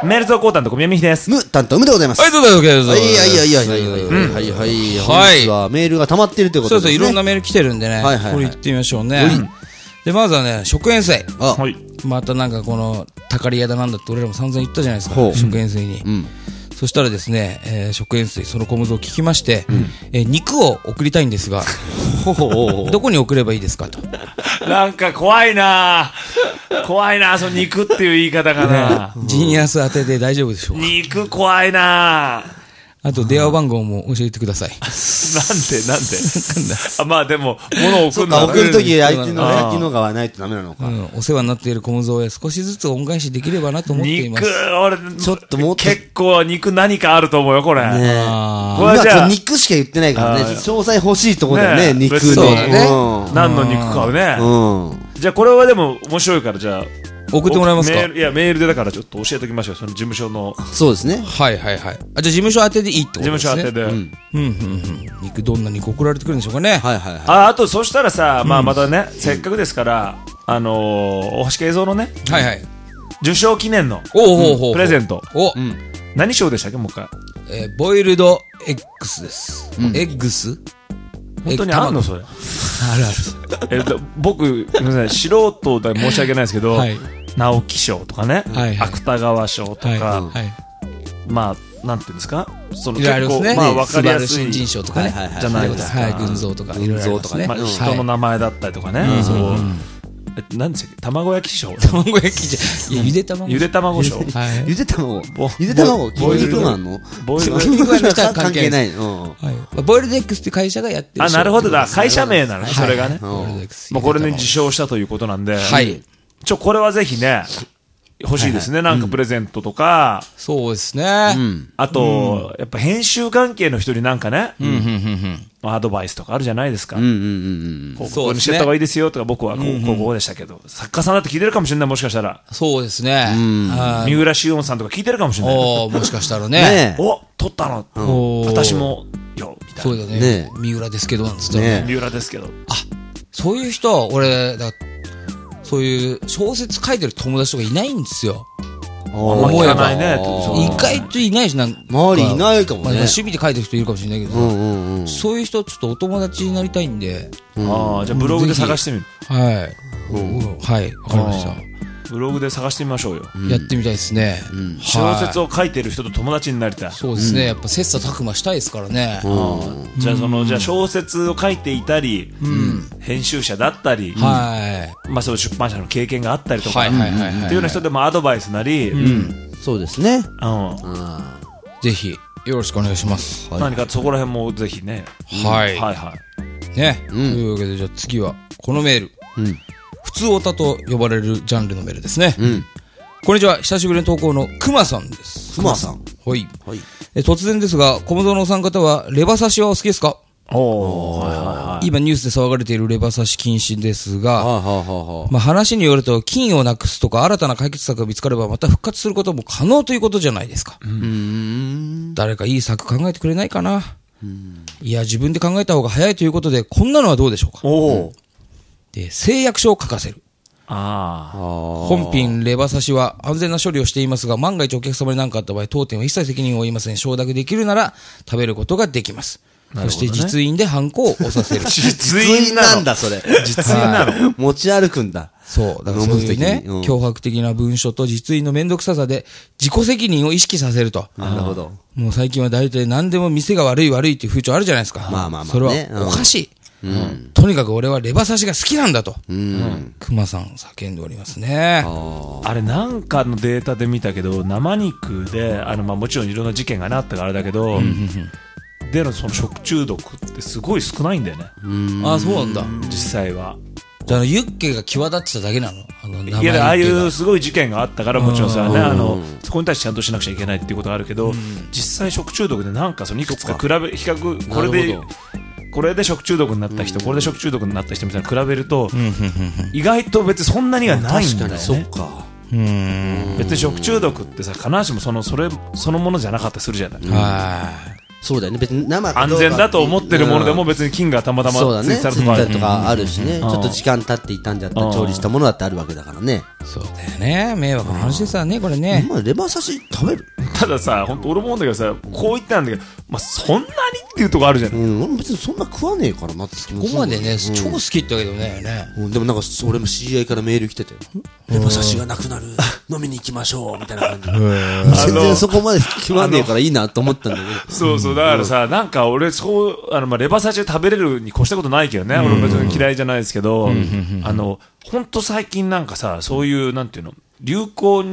メール投稿担当小宮美です。 ム担当ムでございます。 はい、どうぞ、どうぞ。 はい。本日はメールが溜まっているということですね。 そうそう、いろんなメール来てるんでね。これ行ってみましょうね。で、まずはね、食塩水。 はい。 またなんかこの、たかり屋だなんだって俺らも散々言ったじゃないですか。食塩水に。そしたらですね、食塩水、その小物を聞きまして、肉を送りたいんですが、どこに送ればいいですかと。 なんか怖いなその肉っていう言い方がな。 ジニアス当てで大丈夫でしょうか。 肉怖いなあと電話番号も教えてください。 なんであ、まあでも、物を送るのは送るとき相手のね、機能がないとダメなのか。 お世話になっている小物へ少しずつ恩返しできればなと思っています。 肉、俺、 ちょっともっと。 結構肉何かあると思うよ、これ。 ねえ。これじゃあ肉しか言ってないからね。詳細欲しいとこだよね、肉で。 そうだね。 何の肉買うね。じゃあこれはでも面白いから、じゃあ。 送ってもらえますか？ いや、メールでだからちょっと教えておきましょう、その事務所の。 そうですね。 はいはいはい。あ、じゃあ事務所宛てでいいってことですね。 事務所宛てで。肉、どんな肉送られてくるんでしょうかね。 はいはいはい。 あと、そしたらさ、まあまたね、せっかくですから、大橋映像のね、 はいはい。 受賞記念のプレゼント。何賞でしたっけ、もう一回。 ボイルドエッグスです。エッグス？ 本当にあんのそれ。 あるある。 僕、素人で申し訳ないですけど、直木賞とかね、芥川賞とか、まあ、なんていうんですか、その結構、まあ、わかりやすい。 新人賞とかね。 じゃないですか。 群像とか、いろいろありますね。 人の名前だったりとかね、そう。何でしたっけ、卵焼き賞。 卵焼きじゃ、ゆで卵。 ゆで卵賞。 ゆで卵。ゆで卵。ボイルドマンの。 ボイルドエッグス関係ない。 ボイルドエッグスって会社がやってる。 あ、なるほどだ。会社名なのね、それがね。もうこれに受賞したということなんで。 はい。 これはぜひね、欲しいですね。なんかプレゼントとか。 そうですね。 あと、やっぱ編集関係の人になんかね、アドバイスとかあるじゃないですか。ここにしてった方がいいですよとか、僕はこうでしたけど、作家さんだって聞いてるかもしれない、もしかしたら。 そうですね。 三浦紫音さんとか聞いてるかもしれない。 もしかしたらね。 お、撮ったの。私もよ、みたいな。 そうだね。三浦ですけど、なんつったら。 三浦ですけど。 あ、そういう人、俺、そういう小説書いてる友達とかいないんですよ。 思えばね。 意外といないし、周りいないかもね。 趣味で書いてる人いるかもしれないけど、そういう人ちょっとお友達になりたいんで。 じゃあブログで探してみる。 はい。はい、わかりました。 ブログで探してみましょうよ。 やってみたいですね。 小説を書いてる人と友達になりたい。 そうですね。やっぱ切磋琢磨したいですからね。 じゃあ小説を書いていたり、編集者だったり、まあそういう出版社の経験があったりとか、っていうような人でもアドバイスなり、 そうですね。 ぜひよろしくお願いします。 何かそこら辺もぜひね。 はい。 はいはい。 ね。というわけでじゃあ次はこのメール。普通オタと呼ばれるジャンルのメールですね。こんにちは。久しぶりの投稿のくまさんです。 くまさん。 はい。突然ですが、小室のお三方はレバ刺しはお好きですか？今ニュースで騒がれているレバ刺し禁止ですが、まあ話によると菌をなくすとか新たな解決策が見つかればまた復活することも可能ということじゃないですか。誰かいい策考えてくれないかな。いや、自分で考えた方が早いということで、こんなのはどうでしょうか。で、誓約書を書かせる。本品レバ刺しは安全な処理をしていますが、万が一お客様に何かあった場合、当店は一切責任を負いません。承諾できるなら食べることができます。そして実印でハンコを押させる。 実印なんだ、それ。実印なの？持ち歩くんだ。 そう。だからそういうね、脅迫的な文書と実印のめんどくささで自己責任を意識させると。 なるほど。 もう最近は大体何でも店が悪いっていう風潮あるじゃないですか。 まあまあまあ。 それはおかしい。とにかく俺はレバ刺しが好きなんだと。熊さん叫んでおりますね。 あれなんかのデータで見たけど、生肉で、まあもちろんいろんな事件があったからあれだけど、でのその食中毒ってすごい少ないんだよね。 あ、そうなんだ。 実際は。 じゃあユッケが際立ってただけなの？ いや、ああいうすごい事件があったから、もちろんそれはね、そこに対してちゃんとしなくちゃいけないっていうことがあるけど、実際食中毒でなんかそのいくつか比較、これで食中毒になった人、これで食中毒になった人みたいな比べると、意外と別にそんなにはないんだよね。 そっか。 別に食中毒ってさ、必ずしもそのものじゃなかったりするじゃない。 そうだよね。別に生安全だと思ってるものでも別に菌がたまたまついてたりとかあるしね。ちょっと時間経っていたんじゃったら調理したものだってあるわけだからね。 そうだよね。迷惑の話ですわね、これね。 レバ刺し食べる？ たださ、本当俺も思うんだけどさ、こう言ったんだけど、まあ、そんなにっていうとこあるじゃん。 俺別にそんな食わねえからなって気もする。 ここまでね、超好きってわけでもないよね。 でもなんか、俺も知り合いからメール来てて、レバ刺しがなくなる、飲みに行きましょう、みたいな感じで。全然そこまで食わねえからいいなと思ったんだけど。 そうそう、だからさ、なんか俺、まあ、レバ刺しを食べれるに越したことないけどね。俺別に嫌いじゃないですけど、ほんと最近なんかさ、そういう、なんていうの、流行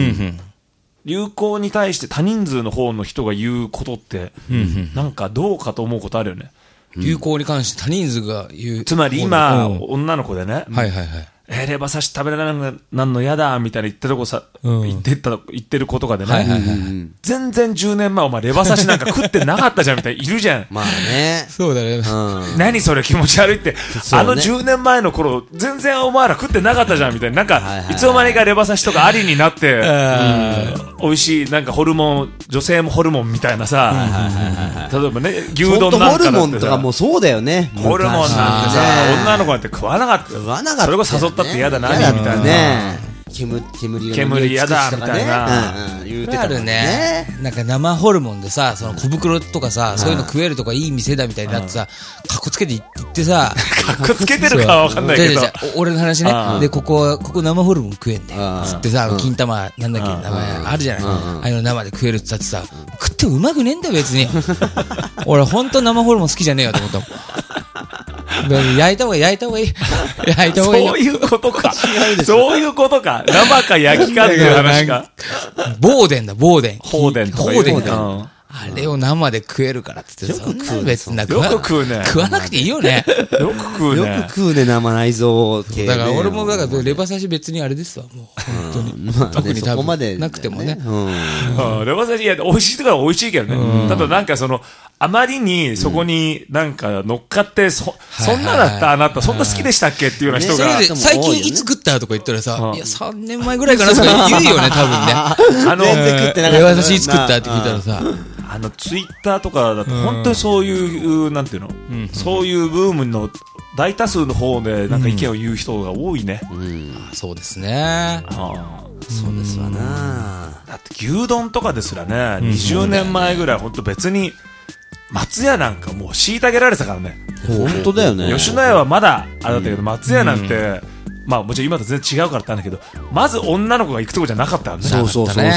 に対して多人数の方の人が言うことって、なんかどうかと思うことあるよね。 流行に関して多人数が言う。 つまり今、女の子でね、 はいはいはい。 レバ刺し食べられなくなるの嫌だみたいな言ってる子とかでね、全然10年前お前レバ刺しなんか食ってなかったじゃんみたいないるじゃん。 まあね。 そうだね。 何それ気持ち悪いって、あの10年前の頃全然お前ら食ってなかったじゃんみたいな、なんかいつの間にかレバ刺しとかありになって、美味しいなんかホルモン、女性もホルモンみたいなさ、例えばね、牛丼なんかだってさ、 ホルモンとかもそうだよね。 ホルモンなんてさ、女の子なんて食わなかった。それこそ誘ったって嫌だなみたいな。煙嫌だみたいな言うてたもんね。なんか生ホルモンでさ、その小袋とかさ、そういうの食えるとかいい店だみたいになってさ、かっこつけて行ってさ、 かっこつけてるかはわかんないけど、 俺の話ね。で、ここ生ホルモン食えんだよつってさ、金玉なんだっけ名前あるじゃない。ああいうの生で食えるって言ってさ、食ってうまくねえんだよ別に。俺ほんと生ホルモン好きじゃねえよと思ったもん。焼いた方がいい。 そういうことか。そういうことか。生か焼きかっていう話か。 ボーデンだ、ボーデン。 ホーデンとか言うか。 あれを生で食えるからって言って、そんな別によく食うね。 食わなくていいよね。 よく食うね。 よく食うね、生内臓系。 だから俺も、だからレバ刺し別にあれですわ、もう。本当に。特に多分なくてもね。 レバ刺し、いや、美味しいとかは美味しいけどね。ただなんかあまりにそこになんか乗っかって、そんなだったあなた、そんな好きでしたっけっていうような人が。 最近いつ食ったとか言ったらさ、いや、3年前ぐらいかなとか言うよね、多分ね。 全然食ってなかった。 レバ刺しいつ食ったって聞いたらさ。 ツイッターとかだと本当にそういう、なんていうの、そういうブームの大多数の方でなんか意見を言う人が多いね。 そうですね。 そうですわな。 だって牛丼とかですらね、20年前ぐらい本当別に松屋なんかもう虐げられてたからね。 本当だよね。 吉野家はまだあれだったけど、松屋なんて、まあもちろん今と全然違うからってあるんだけど、まず女の子が行くとこじゃなかったよね。 そう。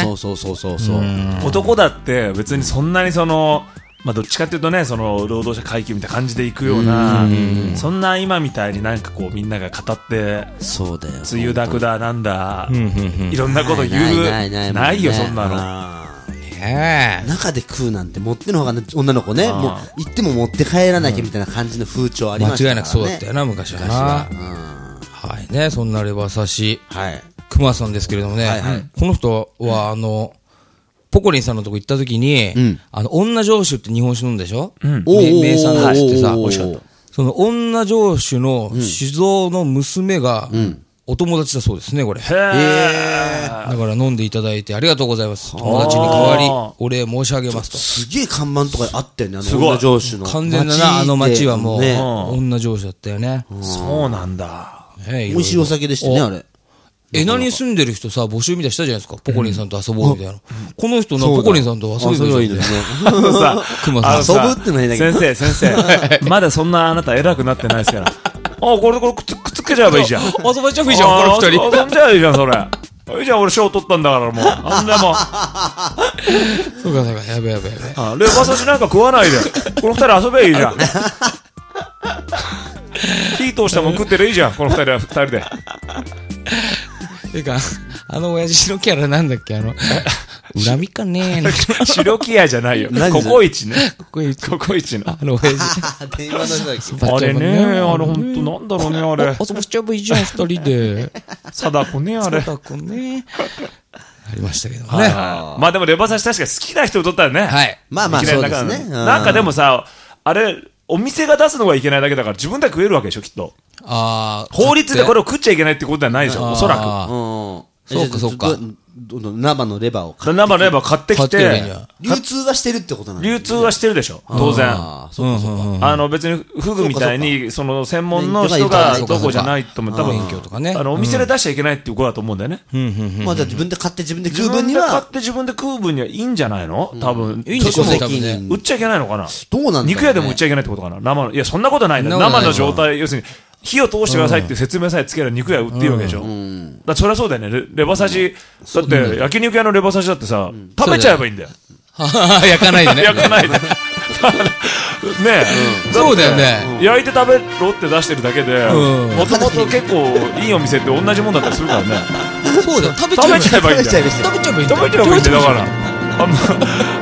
男だって別にそんなにまあどっちかっていうとね、労働者階級みたいな感じで行くような、そんな今みたいになんかこうみんなが語って、 そうだよ。 つゆだくだなんだ、いろんなこと言う、ないよそんなの。 中で食うなんて持ってのほうが女の子ね、もう行っても持って帰らなきゃみたいな感じの風潮ありましたからね。 間違いなくそうだったよな、昔はな。はいね、そんなレバ刺し、クマさんですけれどもね、この人はポコリンさんのとこ行った時に、女城主って日本酒飲んでしょ？名産だっつってさ、その女城主の酒造の娘が、お友達だそうですね、これ。だから飲んでいただいてありがとうございます。友達に代わりお礼申し上げますと。 すげえ看板とかあったよね、女城主の。 完全だな、あの町はもう、女城主だったよね。 そうなんだ。 美味しいお酒でしたね、あれ。 何に住んでる人さ、募集みたいしたじゃないですか。ポコリンさんと遊ぼうみたいな。この人のポコリンさんと遊べばいいですね。 遊ぶってないだけど。 先生、まだそんなあなた偉くなってないですから。これくっつけちゃえばいいじゃん。 遊ばちゃえばいいじゃん、この二人。 遊んじゃえばいいじゃん、それ。いいじゃん、俺賞取ったんだからもう。あんなもん。 そうか、やべ。 レバ刺しなんか食わないで。この二人遊べばいいじゃん。火通したもん食ってるいいじゃん、この二人で。 てか、親父のキャラなんだっけ、恨みかねー。白木屋じゃないよ。ココイチね。ココイチの。 親父。 電話の人だっけ。 あれね、ほんとなんだろうね、あれ。 遊ばしちゃえばいいじゃん、二人で。 貞子ね、あれ。 貞子ね。ありましたけどね。 まあでもレバ刺し確か好きな人にとったらね。 はい。 まあそうですね。 なんかでもさ、あれ、お店が出すのがいけないだけだから自分で食えるわけでしょ、きっと。法律でこれを食っちゃいけないってことではないでしょ、おそらく。 そうか。 生のレバーを生のレバー買ってきて、 流通はしてるってことなんだ。 流通はしてるでしょ、当然。 そうかそうか。 別にフグみたいに、その専門の人がどこじゃないと思う。多分、お店で出しちゃいけないっていうことだと思うんだよね。 まあじゃあ自分で買って自分で食自う分には。 分で買って自分で食う分にはいいんじゃないの多分。 いいんでしょうね、多分ね。 売っちゃいけないのかな。 どうなんだろうね。 肉屋でも売っちゃいけないってことかな。生の。いや、そんなことないんだ。生の状態、要するに、火を通してくださいって説明さえつければ肉屋売っていいわけでしょ。だそりゃそうだよね。レバ刺し、だって焼肉屋のレバ刺しだってさ、食べちゃえばいいんだよ。 焼かないでね。 焼かないで。ねえ。そうだよね。 焼いて食べろって出してるだけで、もともと結構いいお店って同じもんだったりするからね。 そうだよ。食べちゃえばいいんだよ。 食べちゃえばいいんだよ。 食べちゃえばいいんだよ。だから。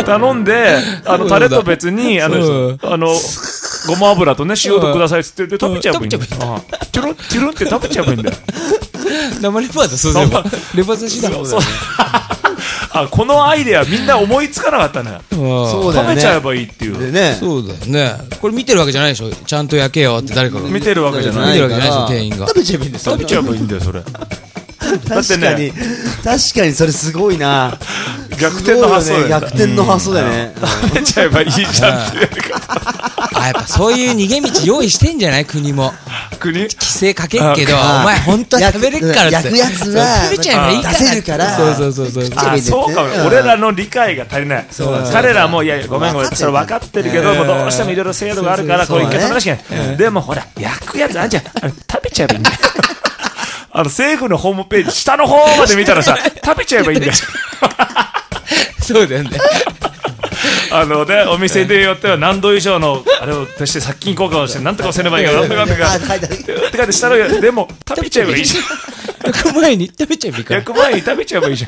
頼んで、タレと別に、ごま油とね、塩とくださいっつって食べちゃえばいいんだよ。チュルン、チュルンって食べちゃえばいいんだよ。 生レバーだ、そうすれば。レバ刺しだ。 このアイデアみんな思いつかなかったね。 そうだよね。 食べちゃえばいいっていう。 そうだよね。これ見てるわけじゃないでしょ。ちゃんと焼けよって誰かが。 見てるわけじゃない。 見てるわけじゃないでしょ、店員が。 食べちゃえばいいんですよ。 食べちゃえばいいんだよ、それ。 確かに、確かにそれすごいな。 逆転の発想だよね。 逆転の発想だよね。 食べちゃえばいいじゃんってやり方。 やっぱそういう逃げ道用意してんじゃない国も。 規制かけっけど、お前本当は食べれっからって。 焼くやつは食べちゃえばいいから。 出せるから。 そうかも。俺らの理解が足りない。彼らも、いや、ごめん、それ分かってるけど、どうしてもいろいろ制度があるから、これ一回食べなきゃいけない。でもほら、焼くやつあんじゃん。食べちゃえばいいんだよ。政府のホームページ、下の方まで見たらさ、食べちゃえばいいんだよ。 そうだよね。 お店でよっては何度以上の、あれを足して殺菌効果をして、なんとかせねばいいか、なんとかって書いて下の上でも、食べちゃえばいいじゃん。 焼く前に食べちゃえばいいから。 焼く前に食べちゃえばいいじゃん。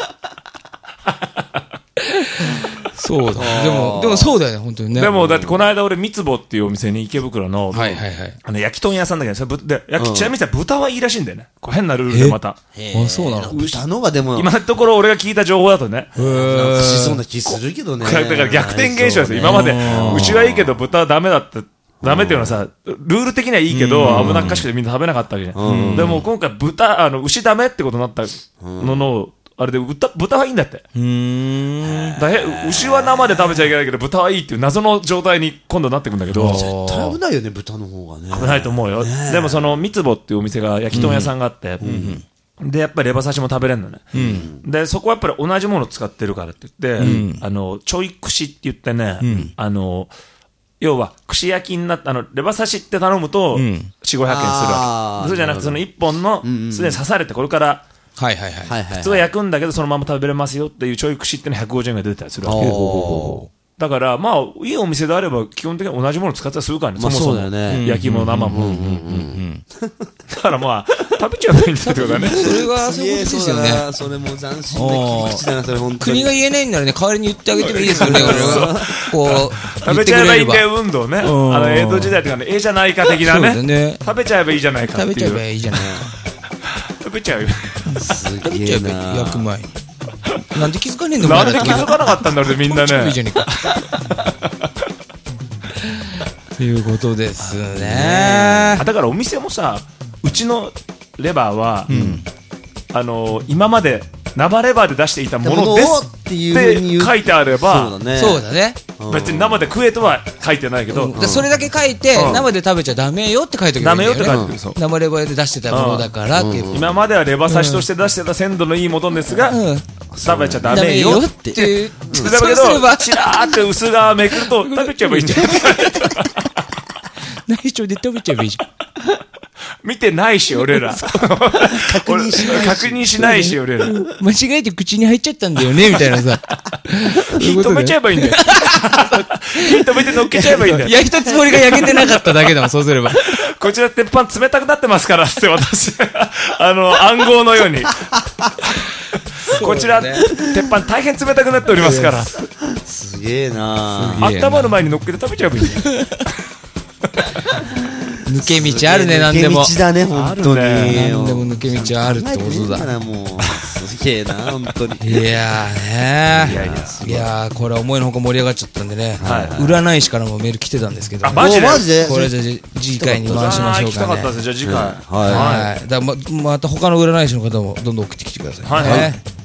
そうだ。でもそうだよね、本当にね。 でも、だってこの間俺、三つぼっていうお店に池袋の、焼き豚屋さんだけど、ちなみにさ、豚はいいらしいんだよね。変なルールでまた。 そうなの？ 豚のがでも。 今のところ俺が聞いた情報だとね。 しそうな気するけどね。 だから逆転現象ですよ。今まで、牛はいいけど豚はダメだって。ダメっていうのはさ、ルール的にはいいけど、危なっかしくてみんな食べなかったわけじゃん。でも今回牛ダメってことになったのの、あれで豚はいいんだって。牛は生で食べちゃいけないけど、豚はいいっていう謎の状態に今度なってくんだけど。 絶対危ないよね、豚の方がね。 危ないと思うよ。でもその、三つぼっていうお店が焼き豚屋さんがあって、で、やっぱりレバ刺しも食べれるのね。で、そこはやっぱり同じものを使ってるからって言って、ちょい串って言ってね、要は、串焼きになった、レバ刺しって頼むと、4、500円するわけ。そうじゃなくて、その1本の、すでに刺されて、これから、普通は焼くんだけど、そのまま食べれますよっていうちょい串っての150円が出てたりするわけ。だから、まあ、いいお店であれば、基本的に同じものを使ったりするからね、そもそも。焼きも生も。だからまあ、食べちゃえばいいんだってことだね。 それが、そういうことですよね。 それも斬新な切り口だな、それ本当に。 国が言えないんならね、代わりに言ってあげてもいいですよね、俺は。こう、 食べちゃえばいいんだよ、運動ね。江戸時代とかね、じゃないか的なね。食べちゃえばいいじゃないかっていう。 食べちゃえばいいじゃないか。 食べちゃうよ。 食べちゃえばいい。焼く前に。なんで気づかねえんだなんで気づかなかったんだろうみんなね。 ということですね。 だからお店もさ、うちのレバーは、今まで生レバーで出していたものですって書いてあれば、 そうだね。 別に生で食えとは書いてないけど、 それだけ書いて、生で食べちゃダメよって書いておけばいいんだよね。 ダメよって書いてる。 生レバーで出してたものだからっていう。 今まではレバ刺しとして出してた鮮度のいいものですが、食べちゃダメよっていう。だけど、チラーって薄皮めくると食べちゃえばいいんじゃない内緒で食べちゃえばいいじゃん。 見てないし、俺ら。確認しないし、俺ら。 間違えて口に入っちゃったんだよね、みたいなさ。 火止めちゃえばいいんだよ。火止めて乗っけちゃえばいいんだよ。 焼いたつもりが焼けてなかっただけだもん、そうすれば。 こちら鉄板冷たくなってますから、って私。暗号のように。こちら、鉄板大変冷たくなっておりますから。 すげえなぁ。温まる前に乗っけて食べちゃえばいいんだよ。 抜け道あるね、なんでも。 抜け道だね、本当に。 なんでも抜け道あるってことだ。 もうすげえな、本当に。 いやーねいやー、これ思いのほか盛り上がっちゃったんでね。占い師からもメール来てたんですけど。 マジでこれじゃ次回に回しましょうかね。 来たかったです、じゃあ次回。 はい。また他の占い師の方もどんどん送ってきてくださいね。